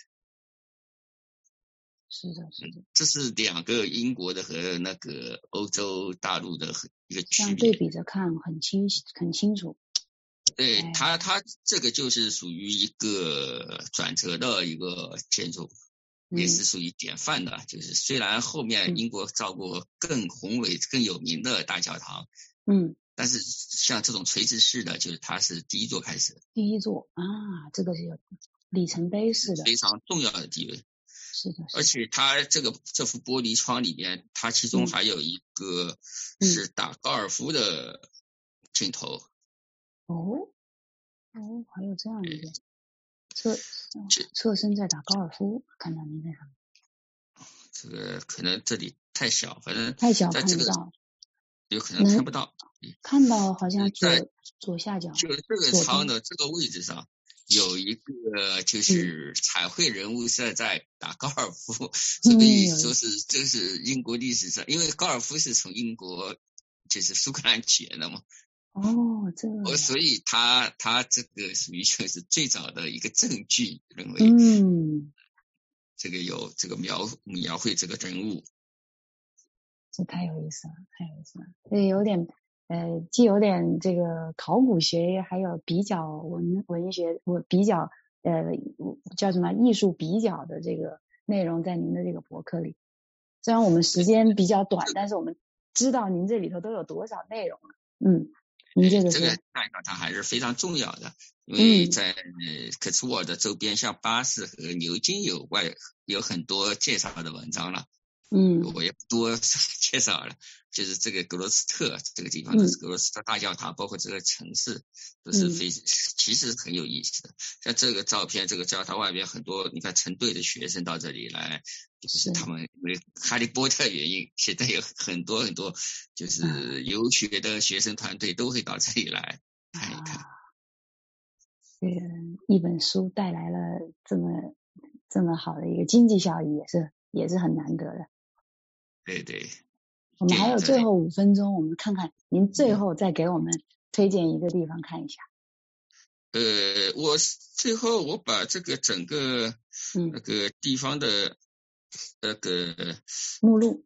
B: 是的，是的。
C: 这是两个英国的和那个欧洲大陆的一个区别。
B: 这样对比着看很清很清楚。
C: 对，哎、它它这个就是属于一个转折的一个建筑，嗯、也是属于典范的。就是虽然后面英国造过更宏伟、更有名的大教堂，
B: 嗯，
C: 但是像这种垂直式的，就是它是第一座开始。
B: 第一座啊，这个是有里程碑式的，
C: 非常重要的地位。
B: 是的，是的。
C: 而且它这个这幅玻璃窗里边，它其中还有一个是打高尔夫的镜头。
B: 嗯哦，哦，还有这样一个侧侧身在打高尔夫，看到您在上面。
C: 这个可能这里太小，反正
B: 太小
C: 在这个
B: 看不到，
C: 有可能看不到。
B: 看到好像左左下角，
C: 就这个舱的这个位置上有一个就是彩绘人物是在打高尔夫，
B: 嗯、
C: 所以说是这是英国历史上，因为高尔夫是从英国就是苏格兰起来的嘛。
B: 哦，这个，
C: 所以他他这个属于就是最早的一个证据，认为，
B: 嗯，
C: 这个有这个描描绘这个人物，
B: 这太有意思了，太有意思了，这有点呃，既有点这个考古学，还有比较文文学，我比较呃叫什么艺术比较的这个内容在您的这个博客里。虽然我们时间比较短，但是我们知道您这里头都有多少内容了，嗯。您这个
C: 这个代表它还是非常重要的，因为在科茨沃的周边，像巴斯和牛津有外有很多介绍的文章了，
B: 嗯，
C: 我也不多介绍了。就是这个格罗斯特这个地方的格罗斯特大教堂，嗯、包括这个城市都是非、嗯、其实很有意思的。像这个照片，这个教堂外边很多，你看成队的学生到这里来，就是他们因为哈利波特原因，现在有很多很多就是游学的学生团队都会到这里来看一看。
B: 这个一本书带来了这么这么好的一个经济效益，也是也是很难得的。
C: 对对。
B: 我们还有最后五分钟，我们看看您最后再给我们推荐一个地方看一下。
C: 呃，我最后我把这个整个那个地方的那个
B: 目录，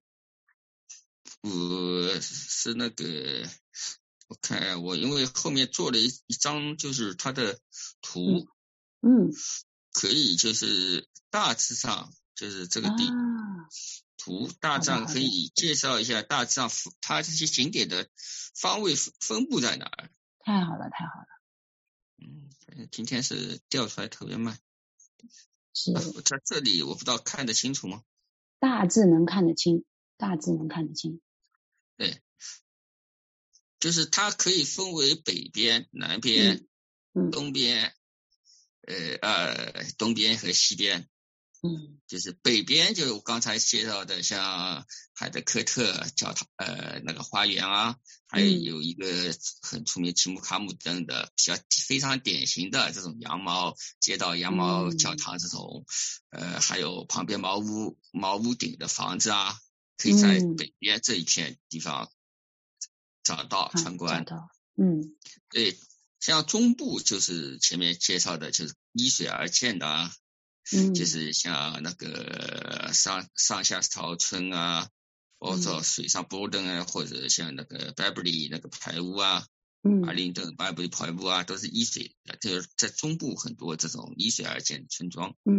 C: 我是那个我看我因为后面做了一一张就是它的图，
B: 嗯，
C: 可以就是大致上就是这个地。
B: 啊
C: 图大致上可以介绍一下大致上它这些景点的方位分布在哪儿。
B: 太好了，太好了。
C: 嗯，今天是调出来特别慢。
B: 是。
C: 啊、在这里我不知道看得清楚吗？
B: 大致能看得清，大致能看得清。
C: 对，就是它可以分为北边、南边、
B: 嗯嗯、
C: 东边，呃呃东边和西边。
B: 嗯，
C: 就是北边就是我刚才介绍的，像海德科特教堂，呃，那个花园啊，还有有一个很出名奇姆卡姆登的比较非常典型的这种羊毛街道、羊毛教堂这种，嗯、呃，还有旁边茅屋茅屋顶的房子啊，可以在北边这一片地方找到参观。
B: 嗯、找到，嗯，
C: 对，像中部就是前面介绍的，就是依水而建的啊。
B: 嗯，
C: 就是像那个上上下曹村啊，或者水上波登啊，或者像那个 Beverly 那个排屋啊，
B: 嗯，
C: 阿灵顿 Beverly 排屋啊，都是依水的，就是在中部很多这种依水而建的村庄。
B: 嗯，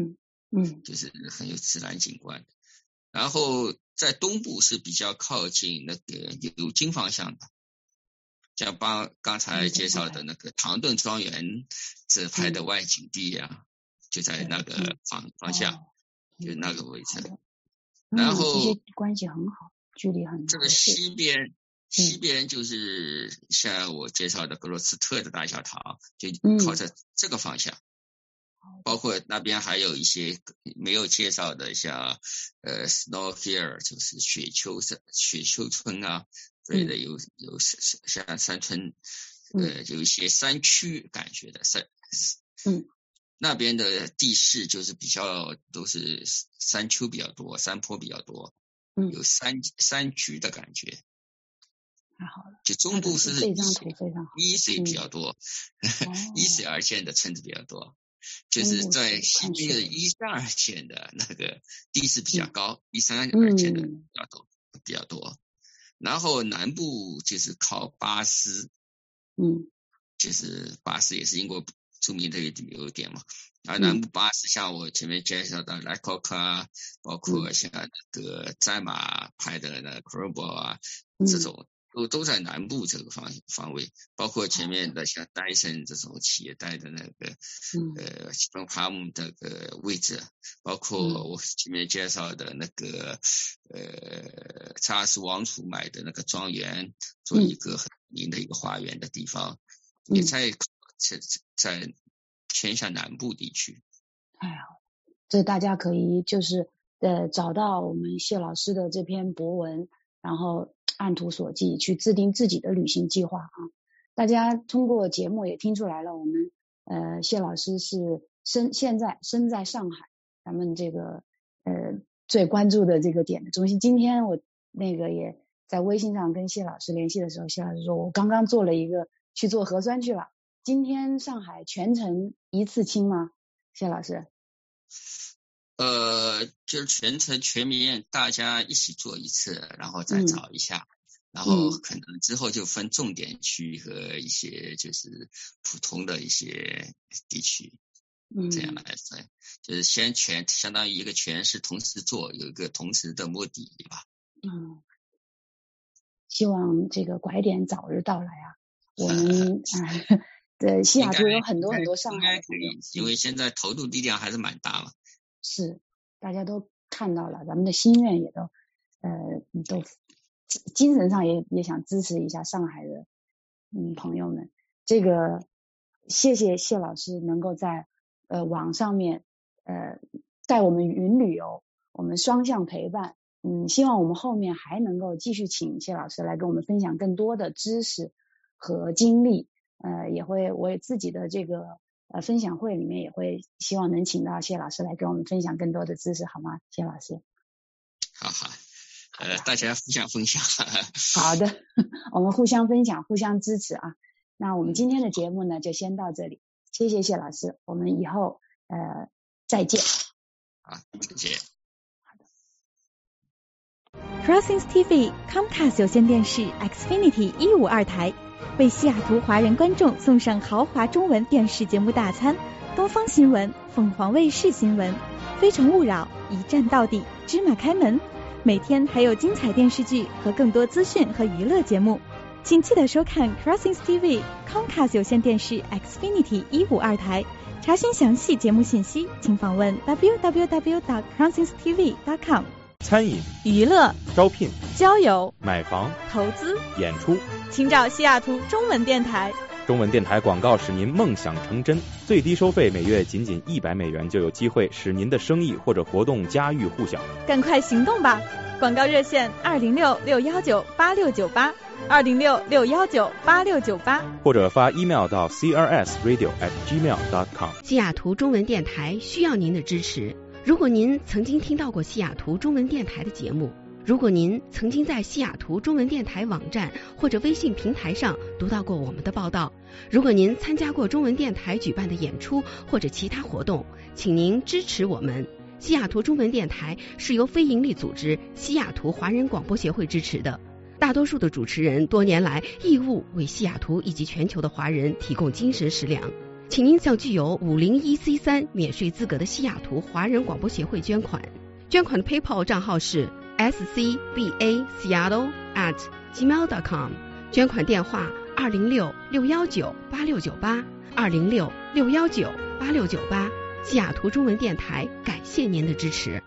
B: 嗯，
C: 就是很有自然景观。然后在东部是比较靠近那个流经方向的，像帮刚才介绍的那个唐顿庄园这拍的外景地啊，嗯、就在那个方方向，哦、就那个位置。
B: 嗯、
C: 然后、
B: 嗯、这些关系很好，距离很
C: 这个西边。西边就是像我介绍的格罗斯特的大教堂，就靠着这个方向，嗯、包括那边还有一些没有介绍的，像呃 Snow Hill 就是雪丘雪丘村啊之类的，有有像山村，呃有一些山区感觉的山，
B: 嗯，
C: 那边的地势就是比较都是山丘比较多，山坡比较多，
B: 嗯，
C: 有山山区的感觉。
B: 太好了，
C: 就中部是
B: 这张图非常好，
C: 依水比较多，嗯、依水而建的村子比较多，就是在西边的依山而建的那个地势比较高，依山而建的比较多、嗯、比较多。然后南部就是靠巴斯，
B: 嗯，
C: 就是巴斯也是英国著名的旅游点嘛。而南部巴斯像我前面介绍的莱考克啊，包括像那个在马拍的那个 Crowball 啊、嗯、这种。都都在南部这个方方位，包括前面的像戴森这种企业带的那个、嗯、呃西芬帕姆这个位置，包括我前面介绍的那个、嗯、呃查尔斯王储买的那个庄园，做一个很有名的一个花园的地方，嗯、也在在在偏向南部地区。
B: 哎呀，这大家可以就是呃找到我们谢老师的这篇博文，然后按图索骥去制定自己的旅行计划啊！大家通过节目也听出来了，我们呃谢老师是身现在身在上海，咱们这个呃最关注的这个点的中心。今天我那个也在微信上跟谢老师联系的时候，谢老师说我刚刚做了一个去做核酸去了。今天上海全程一次清吗？谢老师？
C: 呃，就是全程全民大家一起做一次，然后再找一下，嗯、然后可能之后就分重点区和一些就是普通的一些地区，嗯、这样来分，就是先全相当于一个全是同时做，有一个同时的目的吧。
B: 嗯，希望这个拐点早日到来啊！我们哎，对西雅图有很多很多上海的朋友，
C: 因为现在投入力量还是蛮大嘛。
B: 是，大家都看到了，咱们的心愿也都呃都精神上也也想支持一下上海的嗯朋友们。这个谢谢谢老师能够在呃网上面呃带我们云旅游，我们双向陪伴。嗯，希望我们后面还能够继续请谢老师来跟我们分享更多的知识和经历。呃，也会我自己的这个。呃，分享会里面也会希望能请到谢老师来跟我们分享更多的知识，好吗？谢老师。
C: 好好，呃，大家互相分享。
B: 好的，我们互相分享，互相支持啊。那我们今天的节目呢，就先到这里，谢谢谢老师，我们以后呃再见。
C: 好，再见。
B: 好
E: 的。Crossings T V Comcast 有线电视 Xfinity 一五二台。为西雅图华人观众送上豪华中文电视节目大餐，东方新闻、凤凰卫视新闻、非诚勿扰、一站到底、芝麻开门，每天还有精彩电视剧和更多资讯和娱乐节目，请记得收看 Crossings T V Comcast 有线电视 Xfinity 一五二台。查询详细节目信息，请访问 w w w dot crossings t v dot com。
K: 餐饮、
E: 娱乐、
K: 招聘、
E: 交友、
K: 买房、
E: 投资、
K: 演出，
E: 请找西雅图中文电台。
K: 中文电台广告使您梦想成真，最低收费每月仅仅一百美元，就有机会使您的生意或者活动家喻户晓。
E: 赶快行动吧！广告热线二零六六幺九八六九八，二零六六幺九八六九八，
K: 或者发 email 到 c r s radio at gmail dot com。
J: 西雅图中文电台需要您的支持。如果您曾经听到过西雅图中文电台的节目，如果您曾经在西雅图中文电台网站或者微信平台上读到过我们的报道，如果您参加过中文电台举办的演出或者其他活动，请您支持我们。西雅图中文电台是由非营利组织西雅图华人广播协会支持的，大多数的主持人多年来义务为西雅图以及全球的华人提供精神食粮。
L: 请您向具有五零一 C 三 免税资格的西雅图华人广播协会捐款。捐款的 PayPal 账号是 s c b a seattle at gmail dot com， 捐款电话二零六六一九八六九八二零六六一九八六九八。西雅图中文电台感谢您的支持。